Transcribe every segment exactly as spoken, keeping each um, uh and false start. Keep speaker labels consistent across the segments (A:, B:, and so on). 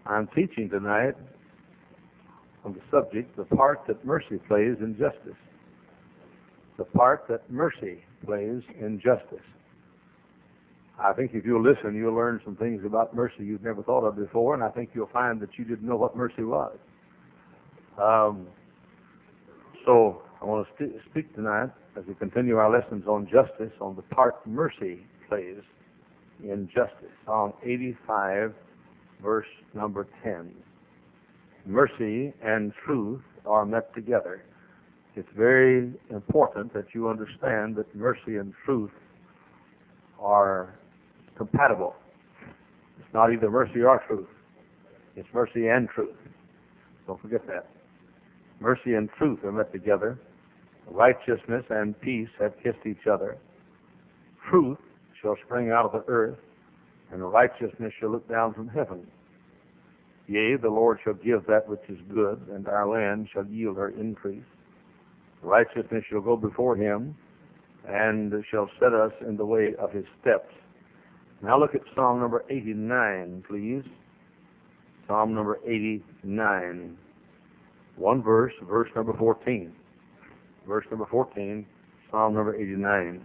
A: I'm teaching tonight on the subject, the part that mercy plays in justice. The part that mercy plays in justice. I think if you'll listen, you'll learn some things about mercy you've never thought of before, and I think you'll find that you didn't know what mercy was. Um, so I want to st- speak tonight as we continue our lessons on justice, on the part mercy plays in justice. Psalm eighty-five, verse number ten. Mercy and truth are met together. It's very important that you understand that mercy and truth are compatible. It's not either mercy or truth. It's mercy and truth. Don't forget that. Mercy and truth are met together. Righteousness and peace have kissed each other. Truth shall spring out of the earth, and righteousness shall look down from heaven. Yea, the Lord shall give that which is good, and our land shall yield her increase. Righteousness shall go before him, and shall set us in the way of his steps. Now look at Psalm number eighty-nine, please. Psalm number eighty-nine. One verse, verse number fourteen. Verse number fourteen, Psalm number eighty-nine.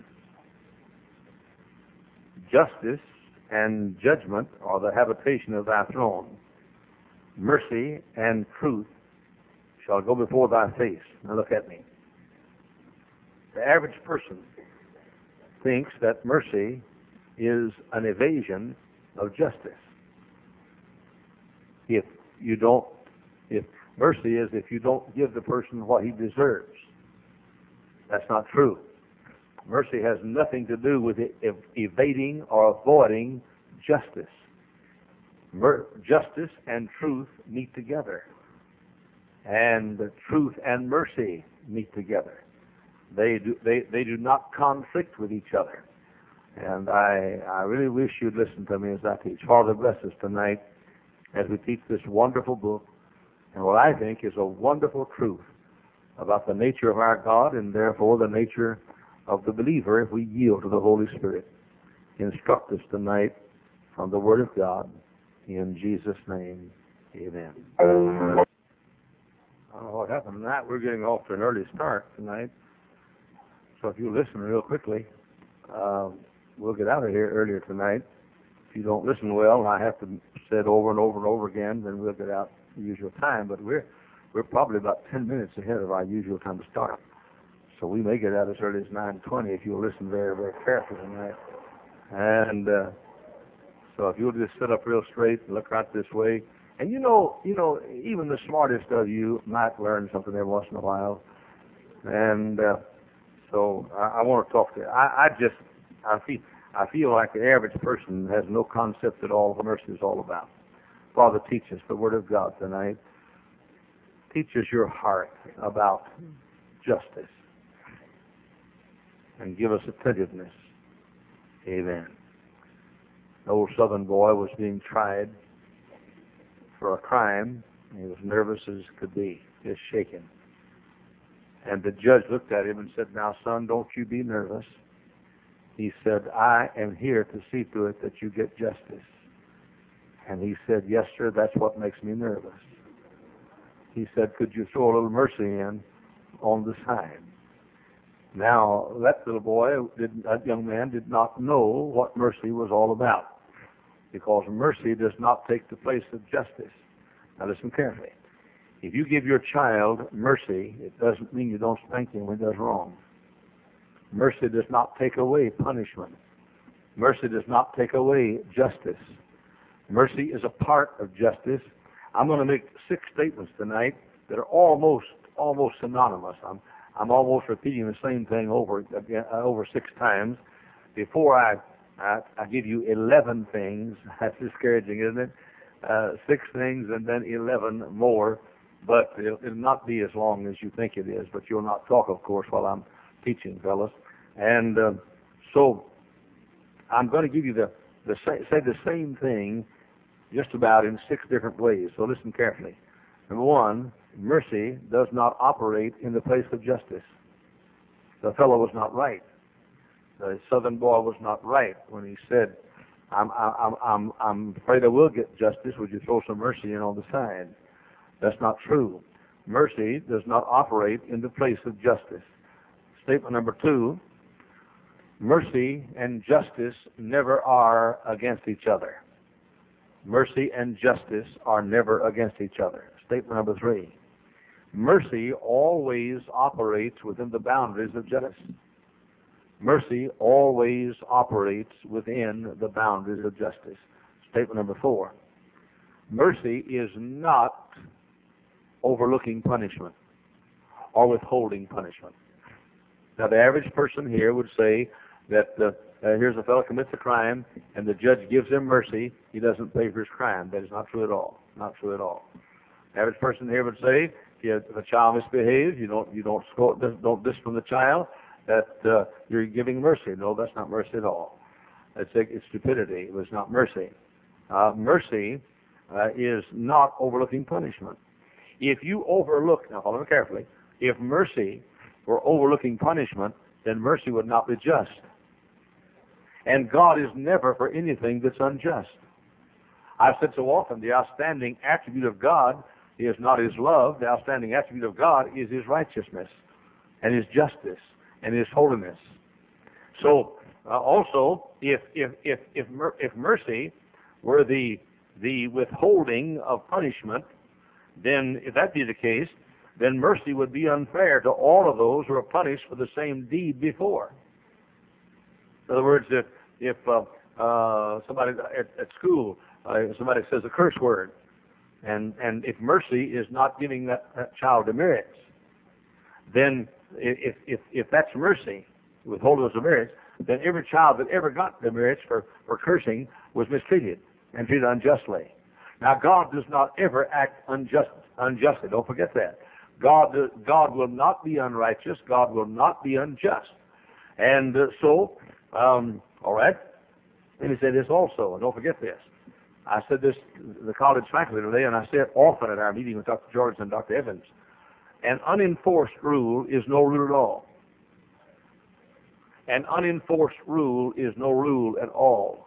A: Justice and judgment are the habitation of thy throne. Mercy and truth shall go before thy face. Now look at me. The average person thinks that mercy is an evasion of justice. If you don't, if mercy is if you don't give the person what he deserves. That's not true. Mercy has nothing to do with ev- evading or avoiding justice. Mer- justice and truth meet together. And truth and mercy meet together. They do, they, they do not conflict with each other. And I, I really wish you'd listen to me as I teach. Father, bless us tonight as we teach this wonderful book and what I think is a wonderful truth about the nature of our God and therefore the nature of the believer if we yield to the Holy Spirit. Instruct us tonight from the Word of God. In Jesus' name, amen. I don't know what happened tonight. We're getting off to an early start tonight. So if you listen real quickly, uh, we'll get out of here earlier tonight. If you don't listen well, I have to say it over and over and over again, then we'll get out the usual time. But we're we're probably about ten minutes ahead of our usual time to start. So we may get out as early as nine twenty if you'll listen very, very carefully tonight. And uh, so if you'll just sit up real straight and look right this way. And you know, you know, even the smartest of you might learn something every once in a while. And uh, so I, I want to talk to you. I, I just, I feel, I feel like the average person has no concept at all of what mercy is all about. Father, teach us the Word of God tonight. Teach us your heart about justice. And give us attentiveness. Amen. An old Southern boy was being tried for a crime. He was nervous as could be, just shaking. And the judge looked at him and said, "Now, son, don't you be nervous." He said, "I am here to see to it that you get justice." And he said, "Yes, sir, that's what makes me nervous." He said, "Could you throw a little mercy in on the side?" Now, that little boy, did, that young man, did not know what mercy was all about, because mercy does not take the place of justice. Now, listen carefully. If you give your child mercy, it doesn't mean you don't spank him when he does wrong. Mercy does not take away punishment. Mercy does not take away justice. Mercy is a part of justice. I'm going to make six statements tonight that are almost, almost synonymous. I'm I'm almost repeating the same thing over again, uh, over six times. Before I, I I give you eleven things, that's discouraging, isn't it? Uh, six things and then eleven more, but it'll, it'll not be as long as you think it is. But you'll not talk, of course, while I'm teaching, fellas. And uh, so I'm going to give you the, the say, say the same thing just about in six different ways. So listen carefully. Number one, mercy does not operate in the place of justice. The fellow was not right. The Southern boy was not right when he said I'm, I'm, I'm, I'm afraid I will get justice. Would you throw some mercy in on the side? That's not true. Mercy does not operate in the place of justice. Statement number two, mercy and justice never are against each other. Mercy and justice are never against each other. Statement number three, mercy always operates within the boundaries of justice. Mercy always operates within the boundaries of justice. Statement number four, mercy is not overlooking punishment or withholding punishment. Now, the average person here would say that uh, uh, here's a fellow commits a crime and the judge gives him mercy. He doesn't pay for his crime. That is not true at all. Not true at all. The average person here would say if, you, if a child misbehaves, you don't you don't scold, don't discipline the child, that uh, you're giving mercy. No, that's not mercy at all. It's, it's stupidity. It was not mercy. Uh, mercy uh, is not overlooking punishment. If you overlook, now follow me carefully, if mercy were overlooking punishment, then mercy would not be just. And God is never for anything that's unjust. I've said so often, the outstanding attribute of God is not His love. The outstanding attribute of God is His righteousness and His justice and His holiness. So, uh, also, if if if if, mer- if mercy were the the withholding of punishment, then if that be the case, then mercy would be unfair to all of those who are punished for the same deed before. In other words, if if uh, uh, somebody at, at school uh, somebody says a curse word, and and if mercy is not giving that, that child demerits, then if if if that's mercy, withholding those demerits, then every child that ever got demerits for for cursing was mistreated and treated unjustly. Now, God does not ever act unjust, unjustly. Don't forget that. God, uh, God will not be unrighteous. God will not be unjust. And uh, so, um, all right, let me say this also, and don't forget this. I said this to the college faculty today, and I say it often at our meeting with Doctor George and Doctor Evans. An unenforced rule is no rule at all. An unenforced rule is no rule at all.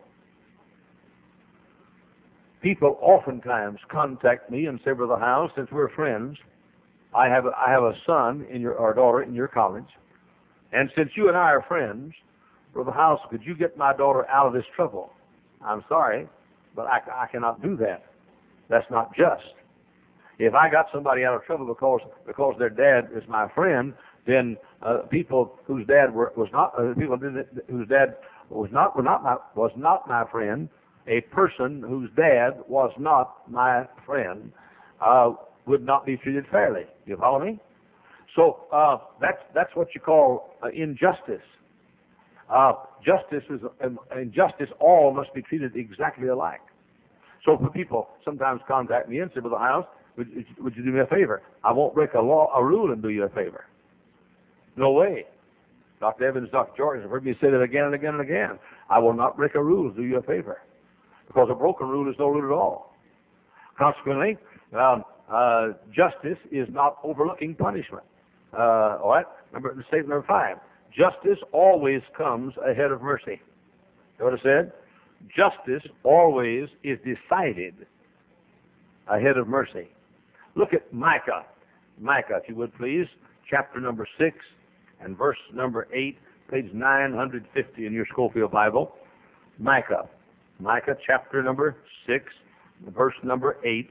A: People oftentimes contact me and say, Brother Howe, since we're friends, I have a, I have a son in your or daughter in your college, and since you and I are friends, Brother House, could you get my daughter out of this trouble? I'm sorry, but I, I cannot do that. That's not just. If I got somebody out of trouble because because their dad is my friend, then uh, people whose dad were, was not uh, people whose dad was not were not my was not my friend. A person whose dad was not my friend uh, would not be treated fairly. You follow me? So uh, that's that's what you call uh, injustice. Uh, justice is um, injustice. All must be treated exactly alike. So for people sometimes contact me and say, "Brother House, would, would you do me a favor? I won't break a law, a rule, and do you a favor." No way. Doctor Evans, Doctor George have heard me say that again and again and again. I will not break a rule, do you a favor. Because a broken rule is no rule at all. Consequently, um, uh, justice is not overlooking punishment. Uh, all right? Number, statement number five. Justice always comes ahead of mercy. You know what I said? Justice always is decided ahead of mercy. Look at Micah. Micah, if you would please, chapter number six and verse number eight, page nine hundred fifty in your Schofield Bible. Micah. Micah chapter number six, verse number eight,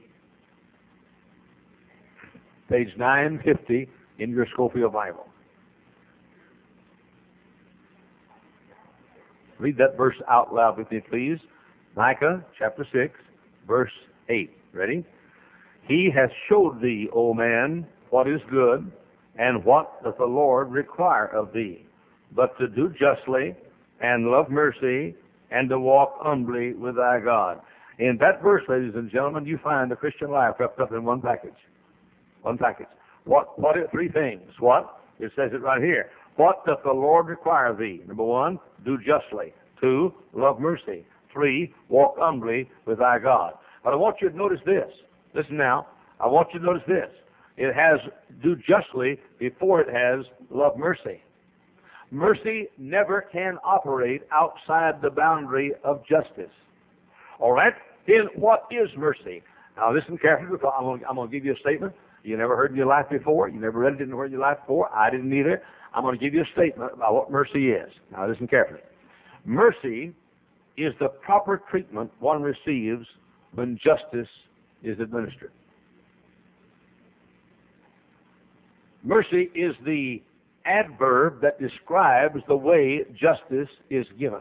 A: page nine fifty in your Schofield Bible. Read that verse out loud with me, please. Micah chapter six, verse eight. Ready? He has showed thee, O man, what is good, and what doth the Lord require of thee, but to do justly, and love mercy, and to walk humbly with thy God. In that verse, ladies and gentlemen, you find the Christian life wrapped up in one package. One package. What? What are three things? What? It says it right here. What doth the Lord require of thee? Number one, do justly. Two, love mercy. Three, walk humbly with thy God. But I want you to notice this. Listen now. I want you to notice this. It has do justly before it has love mercy. Mercy never can operate outside the boundary of justice. All right? Then what is mercy? Now listen carefully, because I'm going, I'm going to give you a statement you never heard in your life before. You never read it anywhere in your life before. I didn't either. I'm going to give you a statement about what mercy is. Now listen carefully. Mercy is the proper treatment one receives when justice is administered. Mercy is the adverb that describes the way justice is given.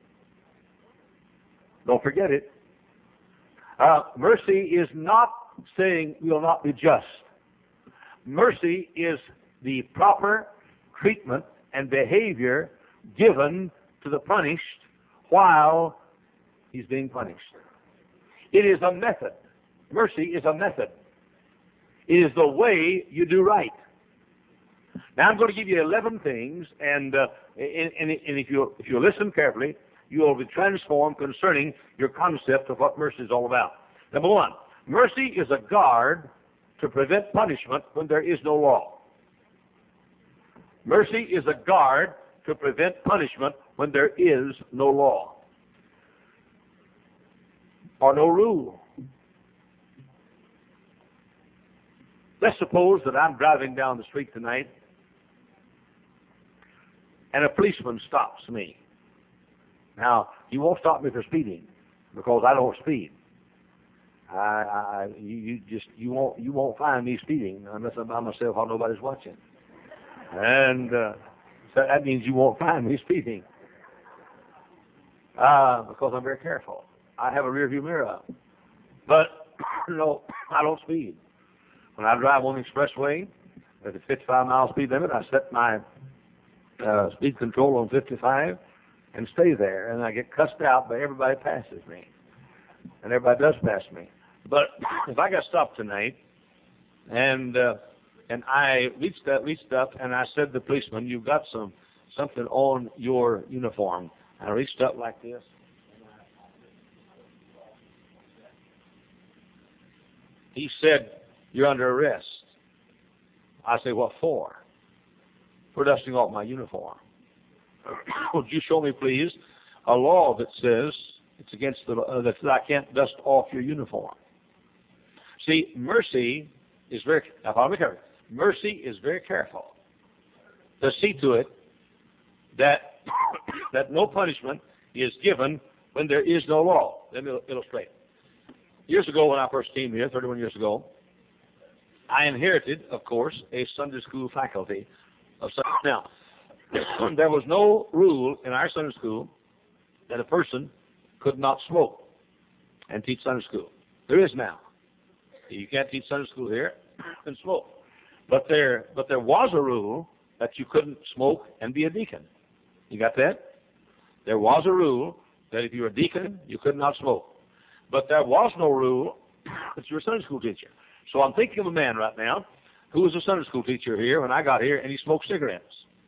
A: Don't forget it. Uh, mercy is not saying we will not be just. Mercy is the proper treatment and behavior given to the punished while he's being punished. It is a method. Mercy is a method. It is the way you do right. Now I'm going to give you eleven things, and uh, and, and, and if you if you listen carefully, you will be transformed concerning your concept of what mercy is all about. Number one, mercy is a guard to prevent punishment when there is no law. Mercy is a guard to prevent punishment when there is no law or no rule. Let's suppose that I'm driving down the street tonight and a policeman stops me. Now, he won't stop me for speeding because I don't speed. I, I, you, you just you won't you won't find me speeding unless I'm by myself while nobody's watching, and uh, so that means you won't find me speeding uh, because I'm very careful. I have a rear view mirror up, but no, I don't speed. When I drive on the expressway at the fifty-five mile speed limit, I set my uh, speed control on fifty-five and stay there, and I get cussed out by everybody passes me, and everybody does pass me. But if I got stopped tonight, and uh, and I reached up, reached up, and I said to the policeman, "You've got some something on your uniform." I reached up like this. He said, "You're under arrest." I say, "What for?" "For dusting off my uniform." "Would you show me, please, a law that says it's against the uh, that I can't dust off your uniform?" See, mercy is very. Now, follow me carefully. Mercy is very careful to see to it that that no punishment is given when there is no law. Let me illustrate. Years ago, when I first came here, thirty-one years ago, I inherited, of course, a Sunday school faculty of Sunday. Now, there was no rule in our Sunday school that a person could not smoke and teach Sunday school. There is now. You can't teach Sunday school here and smoke. But there, but there was a rule that you couldn't smoke and be a deacon. You got that? There was a rule that if you were a deacon, you could not smoke. But there was no rule that you were a Sunday school teacher. So I'm thinking of a man right now who was a Sunday school teacher here when I got here, and he smoked cigarettes.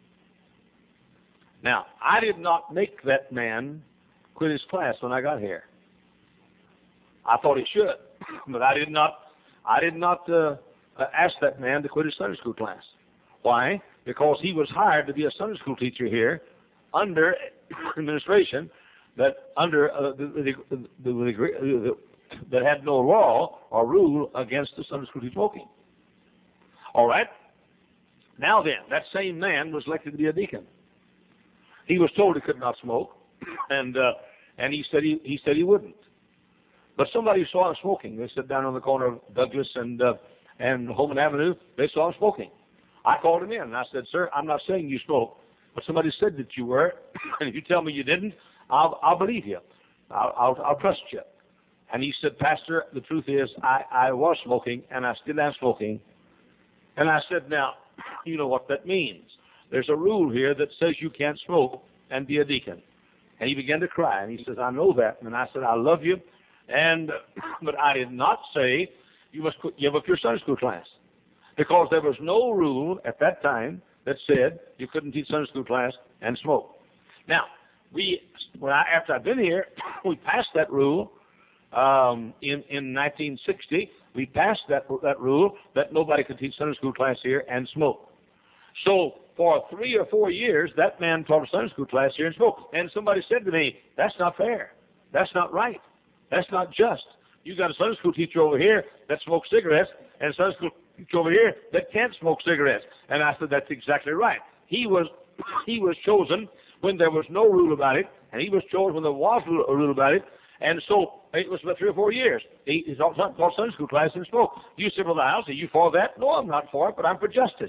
A: Now, I did not make that man quit his class when I got here. I thought he should, but I did not. I did not uh, ask that man to quit his Sunday school class. Why? Because he was hired to be a Sunday school teacher here under administration that under uh, the, the, the, the, the, that had no law or rule against the Sunday school smoking. All right. Now then, that same man was elected to be a deacon. He was told he could not smoke, and uh, and he said he he said he wouldn't. But somebody saw him smoking. They sat down on the corner of Douglas and uh, and Holman Avenue. They saw him smoking. I called him in and I said, "Sir, I'm not saying you smoke, but somebody said that you were, and if you tell me you didn't, I'll I'll believe you. I'll I'll, I'll trust you." And he said, "Pastor, the truth is, I I was smoking and I still am smoking." And I said, "Now, you know what that means. There's a rule here that says you can't smoke and be a deacon." And he began to cry, and he says, "I know that." And I said, "I love you, and but I did not say you must give up your Sunday school class, because there was no rule at that time that said you couldn't teach Sunday school class and smoke." Now, we when I, after I've been here, we passed that rule um, in in nineteen sixty. We passed that that rule that nobody could teach Sunday school class here and smoke. So for three or four years, that man taught a Sunday school class here and spoke. And somebody said to me, that's not fair. That's not right. That's not just. You got a Sunday school teacher over here that smokes cigarettes, and a Sunday school teacher over here that can't smoke cigarettes. And I said, that's exactly right. He was, he was chosen when there was no rule about it, and he was chosen when there was a rule about it. And so it was about three or four years. He, he taught Sunday school class and spoke. You sit in the house, are you for that? No, I'm not for it, but I'm for justice.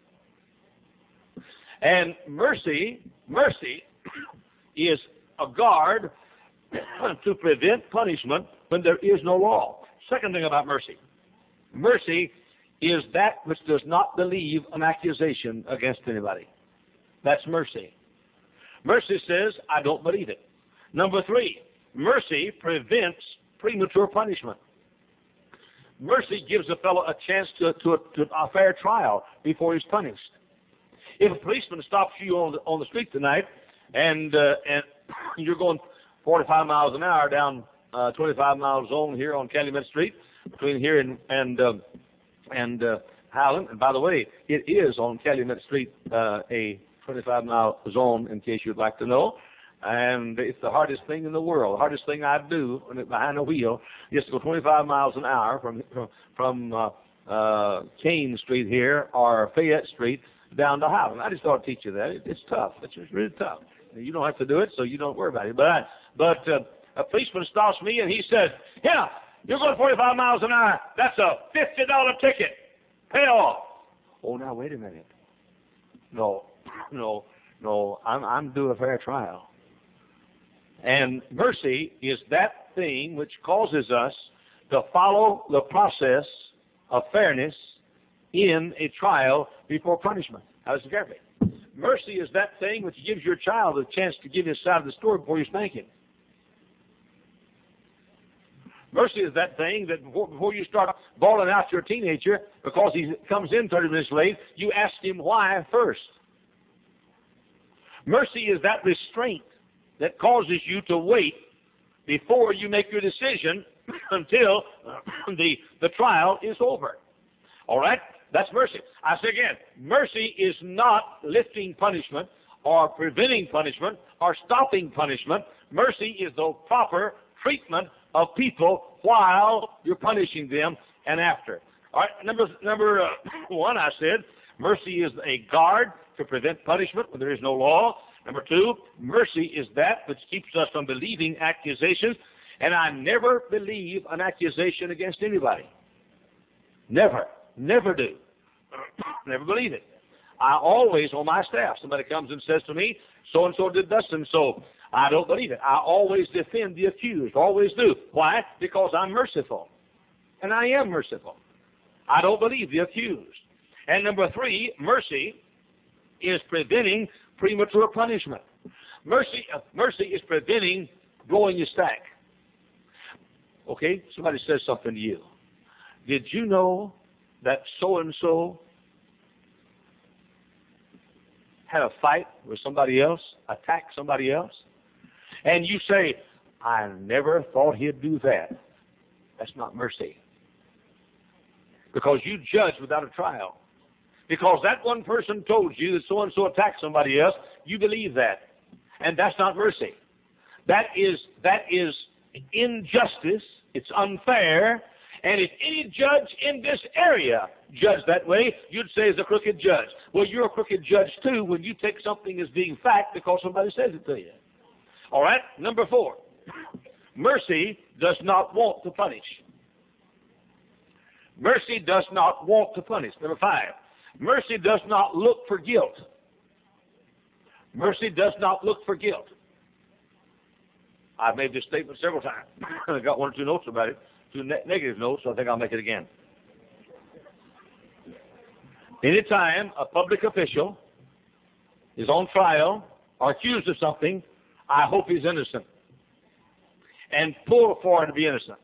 A: And mercy, mercy is a guard to prevent punishment when there is no law. Second thing about mercy. Mercy is that which does not believe an accusation against anybody. That's mercy. Mercy says, I don't believe it. Number three, mercy prevents premature punishment. Mercy gives a fellow a chance to, to, a, to a fair trial before he's punished. If a policeman stops you on the, on the street tonight and uh, and you're going forty-five miles an hour down uh, twenty-five mile zone here on Calumet Street between here and and uh, and uh, Highland, and by the way, it is on Calumet Street uh, a twenty-five mile zone, in case you'd like to know. And it's the hardest thing in the world. The hardest thing I do when it's behind the wheel is to go twenty-five miles an hour from from, from uh, uh, Kane Street here or Fayette Street down to Highland. I just thought I'd teach you that. It, it's tough. It's just really tough. You don't have to do it, so you don't worry about it. But I, but uh, a policeman stops me and he says, "Yeah, you're going forty-five miles an hour. That's a fifty dollar ticket. Pay off." Oh, now wait a minute. No, no, no. I'm I'm due a fair trial. And mercy is that thing which causes us to follow the process of fairness in a trial before punishment. Now listen carefully. Mercy is that thing which gives your child a chance to give his side of the story before you spank him. Mercy is that thing that before, before you start bawling out your teenager because he comes in thirty minutes late, you ask him why first. Mercy is that restraint that causes you to wait before you make your decision until the, the trial is over. All right? That's mercy. I say again, mercy is not lifting punishment or preventing punishment or stopping punishment. Mercy is the proper treatment of people while you're punishing them and after. All right, number, number uh, one, I said, mercy is a guard to prevent punishment when there is no law. Number two, mercy is that which keeps us from believing accusations. And I never believe an accusation against anybody. Never. Never do. Never believe it. I always, on my staff, somebody comes and says to me, so-and-so did this and so. I don't believe it. I always defend the accused. Always do. Why? Because I'm merciful. And I am merciful. I don't believe the accused. And number three, mercy is preventing premature punishment. Mercy, uh, mercy is preventing blowing your stack. Okay, somebody says something to you. Did you know that so-and-so had a fight with somebody else, attacked somebody else? And you say, I never thought he'd do that. That's not mercy. Because you judge without a trial. Because that one person told you that so-and-so attacked somebody else, you believe that. And that's not mercy. That is, that is injustice. It's unfair. And if any judge in this area judged that way, you'd say he's a crooked judge. Well, you're a crooked judge too when you take something as being fact because somebody says it to you. All right, number four. Mercy does not want to punish. Mercy does not want to punish. Number five. Mercy does not look for guilt. Mercy does not look for guilt. I've made this statement several times. I got one or two notes about it, two ne- negative notes, so I think I'll make it again. Anytime a public official is on trial or accused of something, I hope he's innocent and pull for him to be innocent.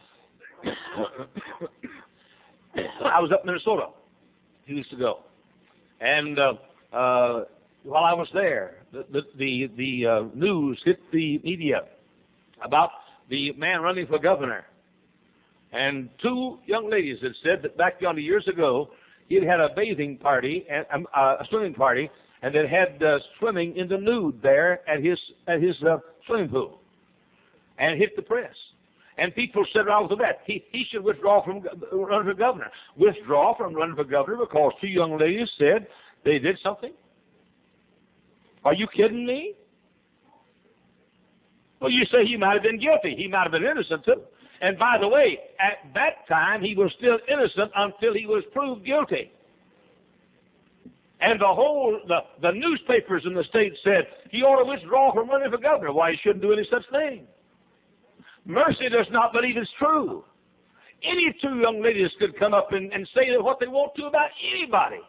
A: I was up in Minnesota two weeks ago, and uh, uh, while I was there, the the the, the uh, news hit the media about the man running for governor, and two young ladies had said that back yonder years ago He'd had a bathing party, and um, uh, a swimming party, and it had uh, swimming in the nude there at his at his uh, swimming pool, and hit the press. And people said around with that, he, he should withdraw from running for governor. Withdraw from running for governor because two young ladies said they did something? Are you kidding me? Well, you say he might have been guilty. He might have been innocent, too. And by the way, at that time, he was still innocent until he was proved guilty. And the whole, the, the newspapers in the state said he ought to withdraw from running for governor. Why, he shouldn't do any such thing. Mercy does not believe it's true. Any two young ladies could come up and, and say what they want to about anybody.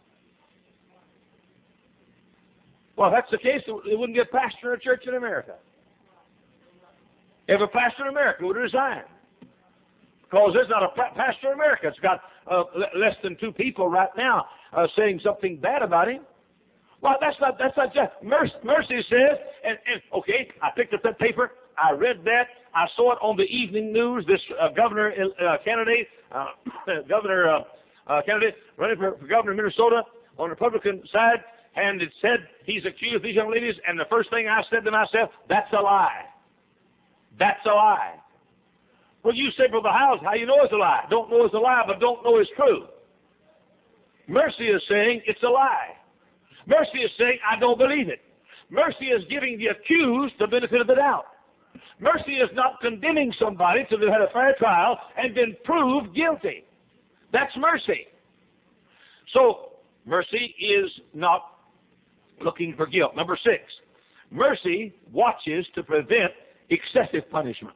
A: Well, if that's the case, there wouldn't be a pastor in a church in America. If a pastor in America would resign. Because there's not a pastor in America. It's got uh, less than two people right now uh, saying something bad about him. Well, that's not, that's not just, Mercy, Mercy says, and, and okay, I picked up that paper, I read that, I saw it on the evening news, this uh, governor uh, candidate, uh, governor uh, uh, candidate running for, for governor of Minnesota on the Republican side, and it said he's accused of these young ladies, and the first thing I said to myself, that's a lie. That's a lie. Well, you say, Brother Howes, how you know it's a lie? Don't know it's a lie, but don't know it's true. Mercy is saying it's a lie. Mercy is saying, I don't believe it. Mercy is giving the accused the benefit of the doubt. Mercy is not condemning somebody till they've had a fair trial and been proved guilty. That's mercy. So, mercy is not looking for guilt. Number six, mercy watches to prevent excessive punishment.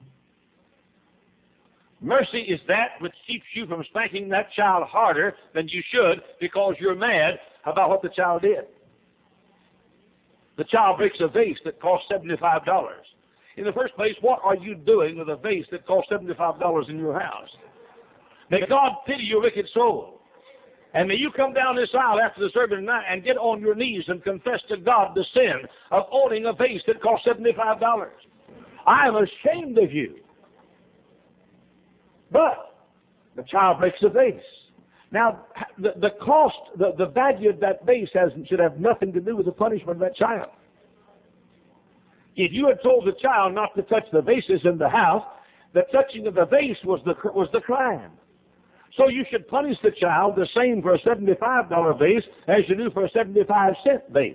A: Mercy is that which keeps you from spanking that child harder than you should because you're mad about what the child did. The child breaks a vase that costs seventy-five dollars. In the first place, what are you doing with a vase that costs seventy-five dollars in your house? May God pity your wicked soul. And may you come down this aisle after the service tonight and get on your knees and confess to God the sin of owning a vase that costs seventy-five dollars. I am ashamed of you. But the child breaks the vase. Now, the, the cost, the, the value of that vase has, should have nothing to do with the punishment of that child. If you had told the child not to touch the vases in the house, the touching of the vase was the, was the crime. So you should punish the child the same for a seventy-five dollar vase as you do for a seventy-five cent vase.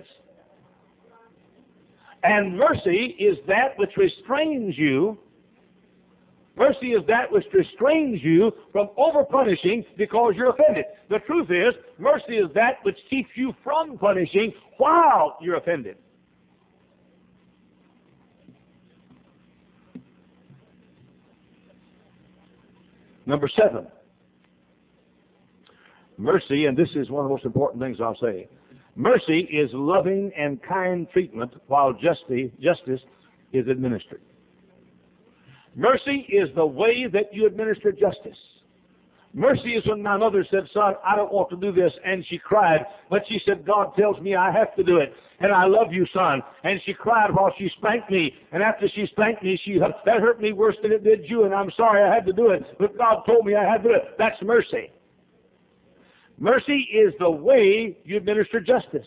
A: And mercy is that which restrains you. Mercy is that which restrains you from over-punishing because you're offended. The truth is, mercy is that which keeps you from punishing while you're offended. Number seven, mercy, and this is one of the most important things I'll say, mercy is loving and kind treatment while justice, justice is administered. Mercy is the way that you administer justice. Mercy is when my mother said, son, I don't want to do this, and she cried, but she said, God tells me I have to do it, and I love you, son. And she cried while she spanked me, and after she spanked me, she that hurt me worse than it did you, and I'm sorry I had to do it, but God told me I had to do it. That's mercy. Mercy is the way you administer justice.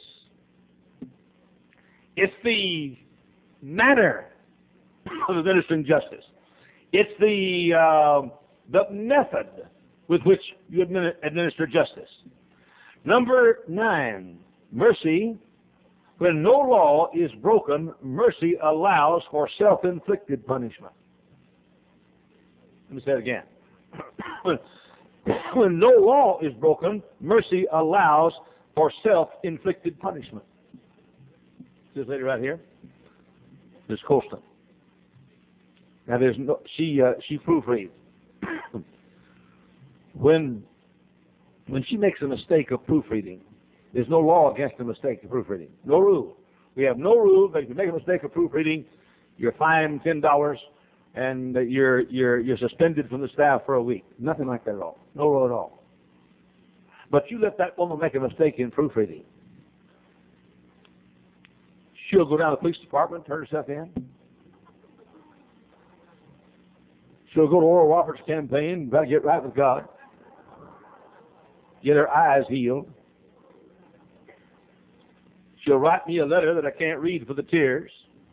A: It's the manner of administering justice. It's the, uh, the method with which you administer justice. Number nine, mercy. When no law is broken, mercy allows for self-inflicted punishment. Let me say it again. when, when no law is broken, mercy allows for self-inflicted punishment. This lady right here, Miss Colston. Now, there's no, she uh, she proofreads. when when she makes a mistake of proofreading, there's no law against a mistake of proofreading. No rule. We have no rule that if you make a mistake of proofreading, you're fined ten dollars and you're you're you're suspended from the staff for a week. Nothing like that at all. No rule at all. But you let that woman make a mistake in proofreading, she'll go down to the police department, turn herself in. She'll go to Oral Roberts' campaign, got to get right with God. get her eyes healed. She'll write me a letter that I can't read for the tears.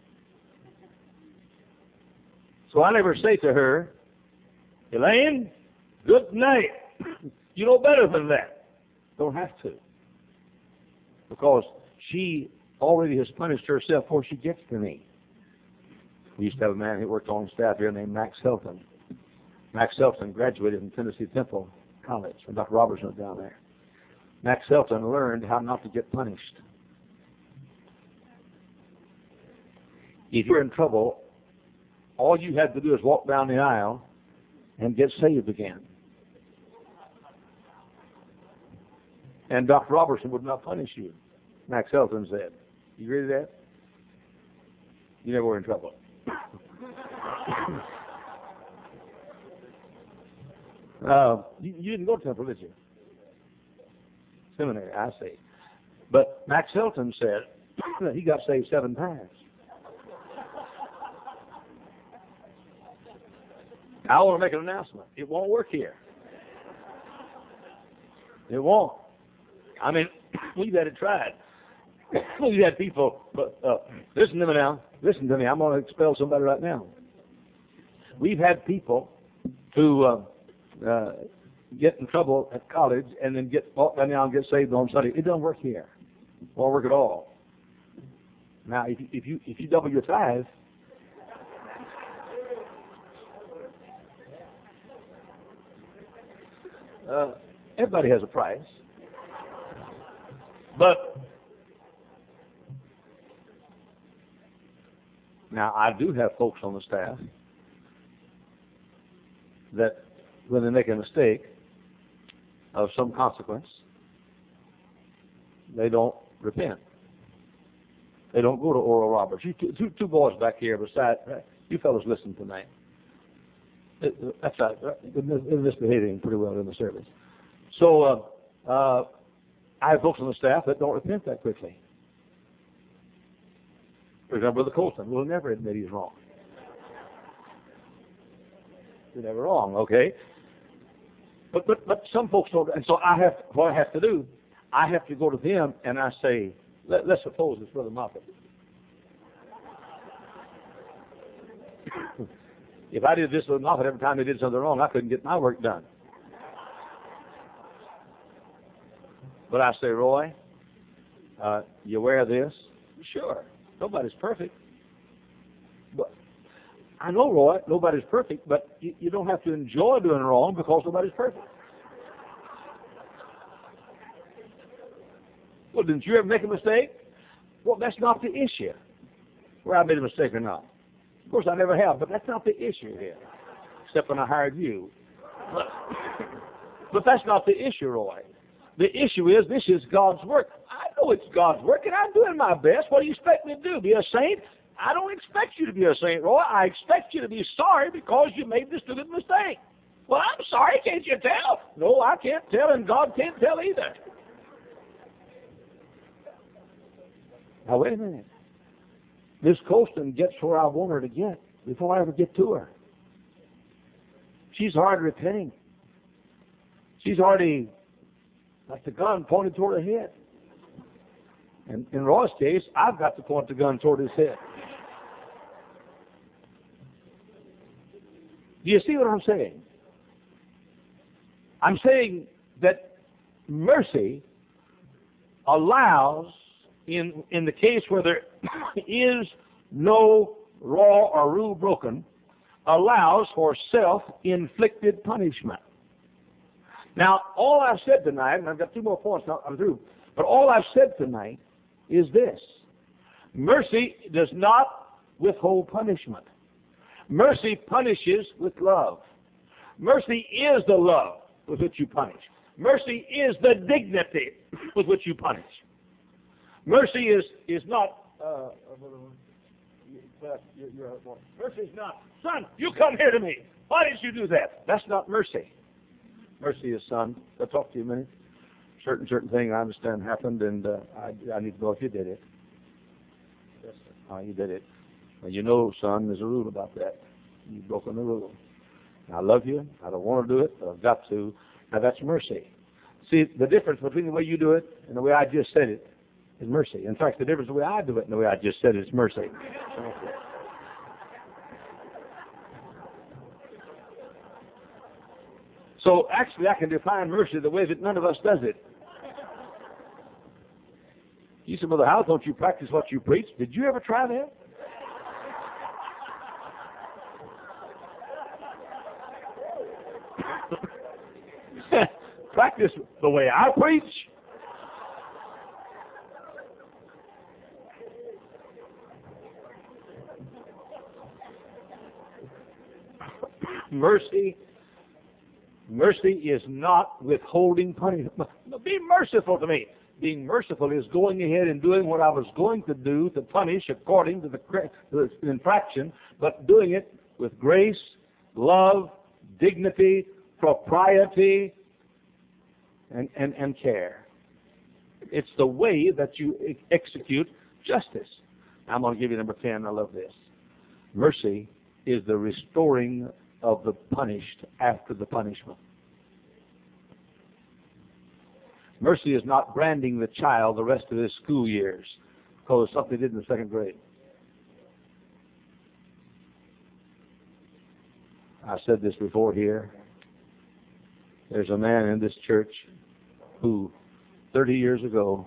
A: So I never say to her, Elaine, good night. You know better than that. Don't have to. Because she already has punished herself before she gets to me. We used to have a man who worked on staff here named Max Helton. Max Helton graduated from Tennessee Temple College, and Doctor Robertson was down there. Max Helton learned how not to get punished. If you're in trouble, all you had to do is walk down the aisle and get saved again. And Doctor Robertson would not punish you, Max Helton said. You agree with that? You never were in trouble. uh, you, you didn't go to Temple, did you? Seminary, I see. But Max Helton said that he got saved seven times. I want to make an announcement. It won't work here. It won't. I mean, we've had it tried. We've had people, but uh, listen to me now. Listen to me. I'm going to expel somebody right now. We've had people who uh, uh, get in trouble at college and then get walk down now and get saved on Sunday. It doesn't work here. It won't work at all. Now, if you, if you if you double your tithe, uh, everybody has a price. But now I do have folks on the staff that when they make a mistake of some consequence, they don't repent. They don't go to Oral Roberts. You two, two, two boys back here beside you fellows listen tonight. It, that's right. They're misbehaving pretty well in the service. So uh, uh, I have folks on the staff that don't repent that quickly. For example, Brother Colton will never admit he's wrong. He's never wrong, okay? But but but some folks don't, and so I have what I have to do. I have to go to them and I say, Let, let's suppose it's Brother Moffat. If I did this with Moffat every time they did something wrong, I couldn't get my work done. But I say, Roy, uh, you aware of this? Sure. Nobody's perfect. But I know, Roy, nobody's perfect, but you, you don't have to enjoy doing wrong because nobody's perfect. Well, didn't you ever make a mistake? Well, that's not the issue. Where I made a mistake or not. Of course, I never have, but that's not the issue here. Except when I hired you. But, but that's not the issue, Roy. The issue is this is God's work. I know it's God's work, and I'm doing my best. What do you expect me to do? Be a saint? I don't expect you to be a saint, Roy. I expect you to be sorry because you made this stupid mistake. Well, I'm sorry. Can't you tell? No, I can't tell, and God can't tell either. Now, wait a minute. Miss Colston gets where I want her to get before I ever get to her. She's already repenting. She's already got the gun pointed toward her head. And in Roy's case, I've got to point the gun toward his head. Do you see what I'm saying? I'm saying that mercy allows, in, in the case where there is no law or rule broken, allows for self-inflicted punishment. Now, all I've said tonight, and I've got two more points, now I'm through, but all I've said tonight is this. Mercy does not withhold punishment. Mercy punishes with love. Mercy is the love with which you punish. Mercy is the dignity with which you punish. Mercy is, is not, uh, mercy is not, son, you come here to me. Why did you do that? That's not mercy. Mercy is, son, I'll talk to you a minute. Certain, certain thing I understand happened, and uh, I, I need to know if you did it. Yes, sir. Oh, you did it. Well, you know, son, there's a rule about that. You've broken the rule. I love you. I don't want to do it, but I've got to. Now, that's mercy. See, the difference between the way you do it and the way I just said it is mercy. In fact, the difference the way I do it and the way I just said it is mercy. So actually, I can define mercy the way that none of us does it. You said, Brother, how don't you practice what you preach? Did you ever try that? Practice the way I preach. Mercy. Mercy is not withholding punishment. Be merciful to me. Being merciful is going ahead and doing what I was going to do to punish according to the, to the infraction, but doing it with grace, love, dignity, propriety, and, and, and care. It's the way that you execute justice. I'm going to give you number ten. I love this. Mercy is the restoring of the punished after the punishment. Mercy is not branding the child the rest of his school years because of something he did in the second grade. I said this before here. There's a man in this church who thirty years ago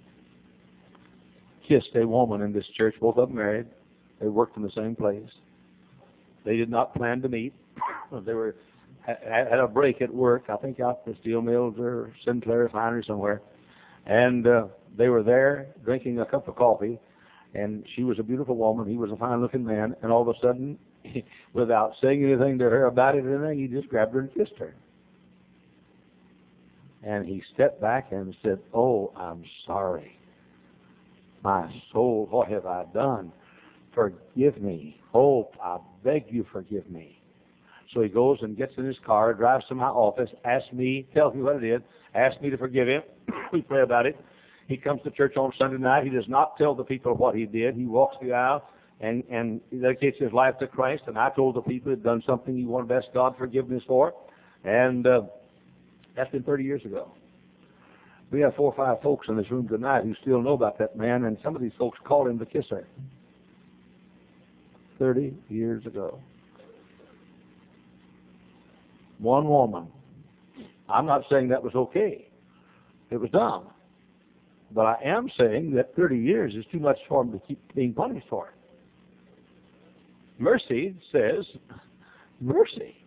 A: kissed a woman in this church, both of them married. They worked in the same place. They did not plan to meet. They were had a break at work, I think out in Steel Mills or Sinclair Refinery somewhere. And uh, they were there drinking a cup of coffee, and she was a beautiful woman. He was a fine-looking man, and all of a sudden, without saying anything to her about it or anything, he just grabbed her and kissed her. And he stepped back and said, "Oh, I'm sorry. My soul, what have I done? Forgive me. Oh, I beg you, forgive me." So he goes and gets in his car, drives to my office, asks me, tells me what it is, asks me to forgive him. We pray about it. He comes to church on Sunday night. He does not tell the people what he did. He walks the aisle and, and he dedicates his life to Christ. And I told the people he'd done something he wanted to ask God forgiveness for. And uh, that's been thirty years ago. We have four or five folks in this room tonight who still know about that man, and some of these folks called him the kisser. thirty years ago. One woman. I'm not saying that was okay. It was dumb. But I am saying that thirty years is too much for him to keep being punished for. Mercy says, mercy.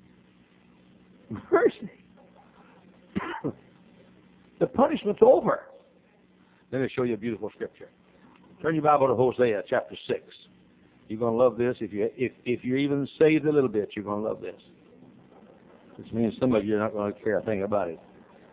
A: Mercy. The punishment's over. Let me show you a beautiful scripture. Turn your Bible to Hosea chapter six. You're going to love this. If, you, if, if you're even saved a little bit, you're going to love this. Which means some of you are not going to care a thing about it.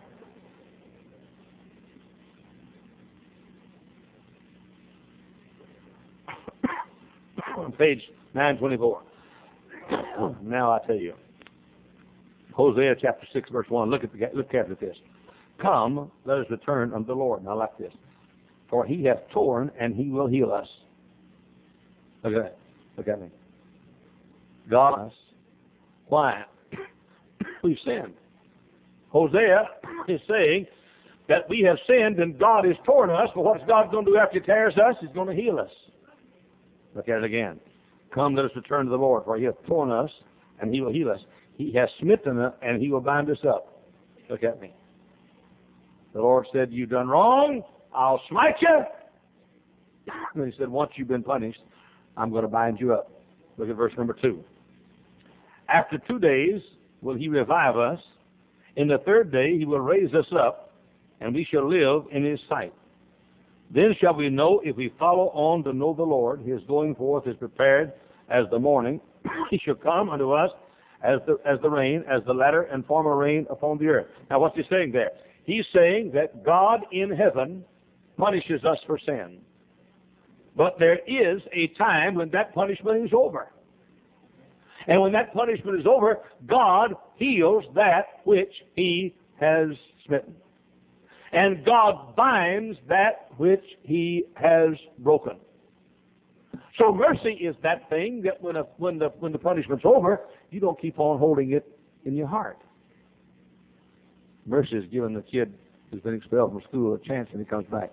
A: Page nine twenty-four. Now I tell you. Hosea chapter six, verse one. Look at the, look at this. Come, let us return unto the Lord. Now, like this. For he hath torn, and he will heal us. Look at that. Look at me. God, why? We've sinned. Hosea is saying that we have sinned and God has torn us, but what's God going to do after he tears us? He's going to heal us. Look at it again. Come, let us return to the Lord, for he hath torn us, and he will heal us. He has smitten us, and he will bind us up. Look at me. The Lord said, you've done wrong, I'll smite you. And he said, once you've been punished, I'm going to bind you up. Look at verse number two. After two days will he revive us. In the third day he will raise us up, and we shall live in his sight. Then shall we know if we follow on to know the Lord. His going forth is prepared as the morning. He shall come unto us as the, as the rain, as the latter and former rain upon the earth. Now what's he saying there? He's saying that God in heaven punishes us for sin. But there is a time when that punishment is over. And when that punishment is over, God heals that which he has smitten. And God binds that which he has broken. So mercy is that thing that when, a, when, the, when the punishment's over, you don't keep on holding it in your heart. Mercy is giving the kid who's been expelled from school a chance and he comes back.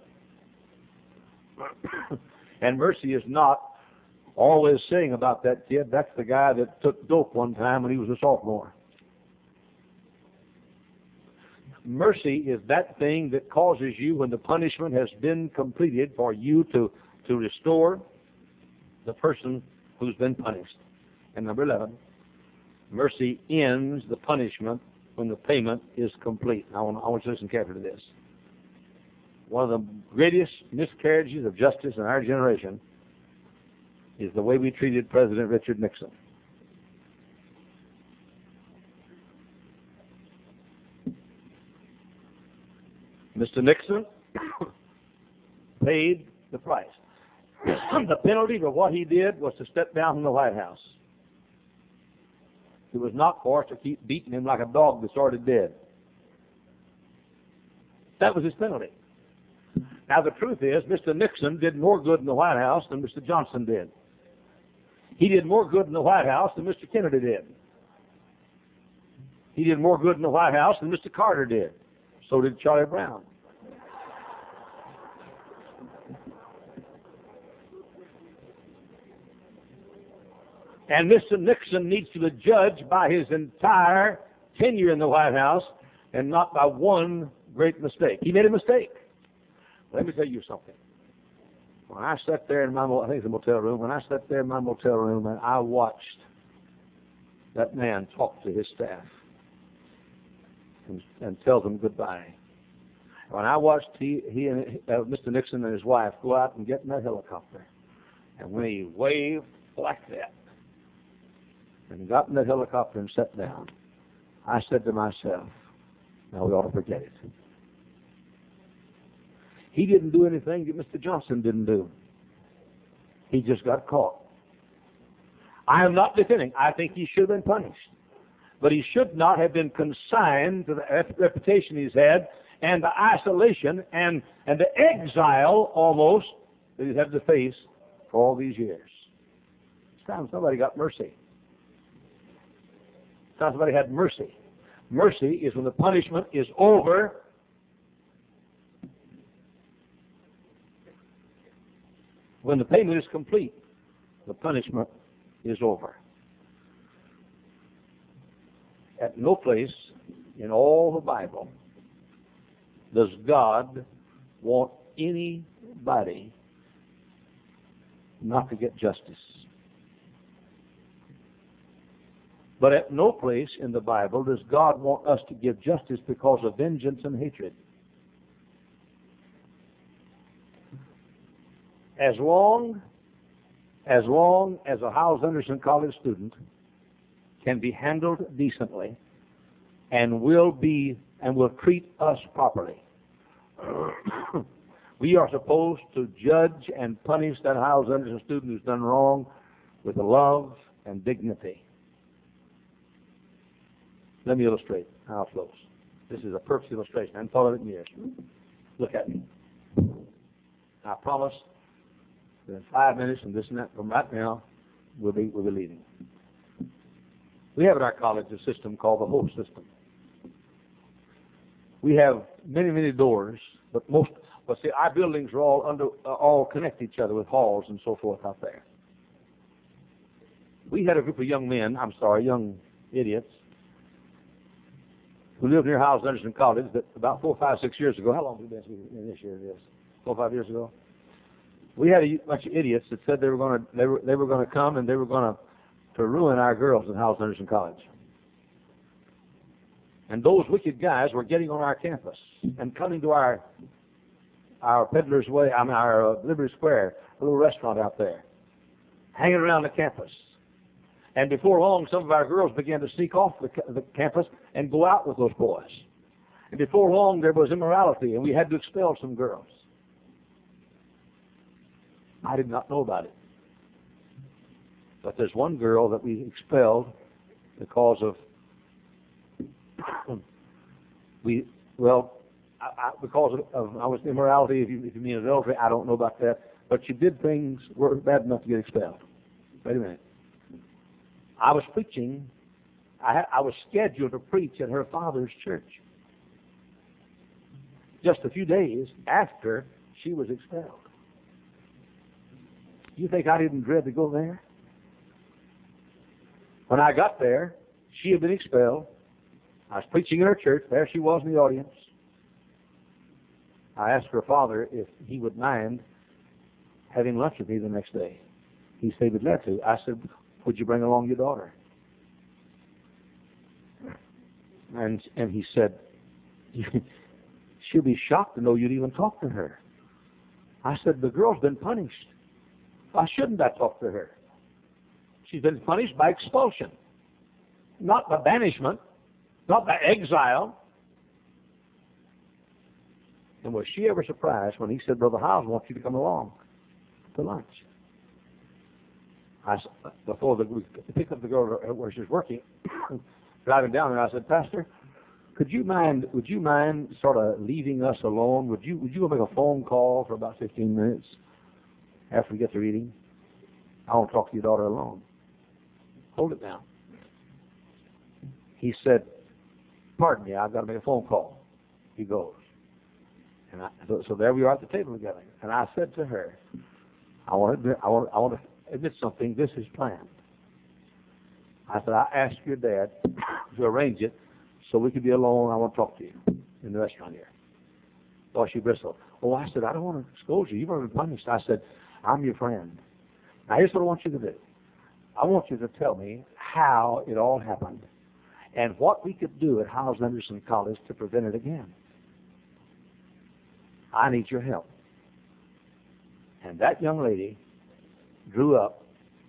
A: And mercy is not always saying about that kid, that's the guy that took dope one time when he was a sophomore. Mercy is that thing that causes you, when the punishment has been completed, for you to, to restore the person who's been punished. And number eleven, mercy ends the punishment when the payment is complete. Now, I want, I want you to listen carefully to this. One of the greatest miscarriages of justice in our generation is the way we treated President Richard Nixon. Mister Nixon paid the price. The penalty for what he did was to step down from the White House. It was not for us to keep beating him like a dog that's already dead. That was his penalty. Now, the truth is, Mister Nixon did more good in the White House than Mister Johnson did. He did more good in the White House than Mister Kennedy did. He did more good in the White House than Mister Carter did. So did Charlie Brown. And Mister Nixon needs to be judged by his entire tenure in the White House and not by one great mistake. He made a mistake. Let me tell you something. When I sat there in my, I think it's a motel room, when I sat there in my motel room and I watched that man talk to his staff and, and tell them goodbye. When I watched he, he and uh, Mister Nixon and his wife go out and get in that helicopter, and when he waved like that, and got in that helicopter and sat down, I said to myself, now we ought to forget it. He didn't do anything that Mister Johnson didn't do. He just got caught. I am not defending. I think he should have been punished. But he should not have been consigned to the reputation he's had and the isolation and, and the exile, almost, that he's had to face for all these years. It's time somebody got mercy. It's time somebody had mercy. Mercy is when the punishment is over. When the payment is complete, the punishment is over. At no place in all the Bible does God want anybody not to get justice. But at no place in the Bible does God want us to give justice because of vengeance and hatred. As long, as long as a Howells Anderson College student can be handled decently and will be and will treat us properly, we are supposed to judge and punish that Howells Anderson student who's done wrong with love and dignity. Let me illustrate how it flows. This is a perfect illustration. I haven't thought of it in years. Look at me. I promise that in five minutes from this and that, from right now, we'll be, we'll be leaving. We have at our college a system called the Hope System. We have many, many doors, but most, but see, our buildings are all under, uh, all connect each other with halls and so forth out there. We had a group of young men, I'm sorry, young idiots, who lived near Howells Anderson College that about four, five, six years ago, how long have we been in this year it is? Four, five years ago? We had a bunch of idiots that said they were going to, they were, they were going to come and they were going to, to ruin our girls in Howells Anderson College. And those wicked guys were getting on our campus and coming to our, our Peddler's Way, I mean our uh, Liberty Square, a little restaurant out there, hanging around the campus. And before long, some of our girls began to sneak off the, the campus and go out with those boys. And before long, there was immorality, and we had to expel some girls. I did not know about it. But there's one girl that we expelled because of, we, well, I, I, because of, of I was immorality, if you, if you mean adultery, I don't know about that. But she did things were bad enough to get expelled. Wait a minute. I was preaching, I, I was scheduled to preach at her father's church. just a few days after she was expelled. You think I didn't dread to go there? When I got there, she had been expelled. I was preaching in her church. There she was in the audience. I asked her father if he would mind having lunch with me the next day. He said he'd glad to. I said, would you bring along your daughter? And and he said, she'll be shocked to know you'd even talk to her. I said, the girl's been punished. Why shouldn't I talk to her? She's been punished by expulsion, not by banishment, not by exile. And was she ever surprised when he said, Brother Howes wants you to come along to lunch? I, before the, we picked up the girl where she was working, driving down there, I said, Pastor, could you mind, would you mind sort of leaving us alone? Would you, would you make a phone call for about fifteen minutes after we get to reading? I want to talk to your daughter alone. Hold it down. He said, pardon me, I've got to make a phone call. He goes. And I, so, so there we are at the table together. And I said to her, I want to, I want, I want to admit something. This is planned. I said, I asked your dad to arrange it so we could be alone. I want to talk to you in the restaurant here. Oh, she bristled. Oh, I said, I don't want to scold you. You've already been punished. I said, I'm your friend. Now, here's what I want you to do. I want you to tell me how it all happened and what we could do at Howes Anderson College to prevent it again. I need your help. And that young lady drew up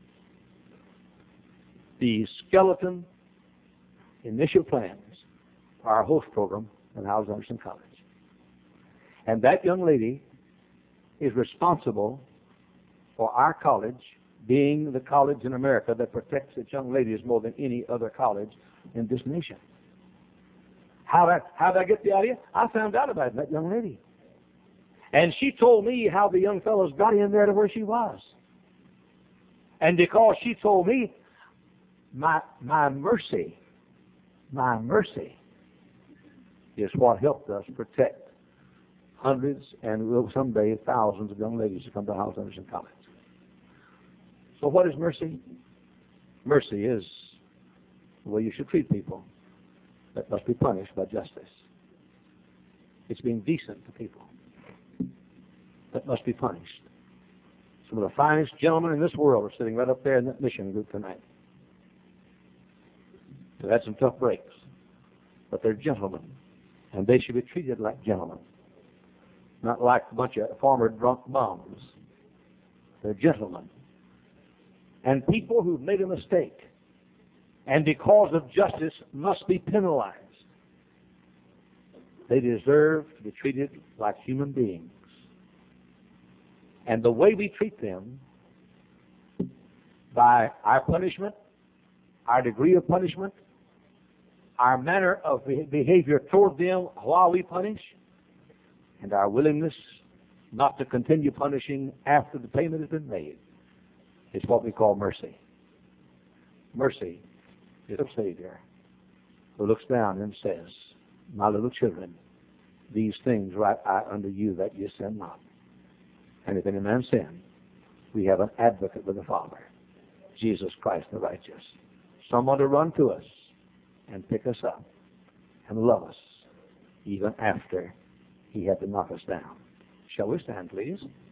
A: the skeleton initial plans for our host program at Howes Anderson College. And that young lady is responsible for our college being the college in America that protects its young ladies more than any other college in this nation. How did I, how did I get the idea? I found out about that young lady. And she told me how the young fellows got in there to where she was. And because she told me, my, my mercy, my mercy is what helped us protect hundreds and will someday thousands of young ladies who come to Howes Anderson College. So what is mercy? Mercy is the way you should treat people that must be punished by justice. It's being decent to people that must be punished. Some of the finest gentlemen in this world are sitting right up there in that mission group tonight. They've had some tough breaks, but they're gentlemen, and they should be treated like gentlemen, not like a bunch of former drunk bums. They're gentlemen. And people who've made a mistake, and because of justice must be penalized. They deserve to be treated like human beings. And the way we treat them, by our punishment, our degree of punishment, our manner of behavior toward them while we punish, and our willingness not to continue punishing after the payment has been made, is what we call mercy. Mercy is a Savior who looks down and says, my little children, these things write I unto you that ye sin not. And if any man sin, we have an advocate with the Father, Jesus Christ the righteous. Someone to run to us and pick us up and love us even after he had to knock us down. Shall we stand, please?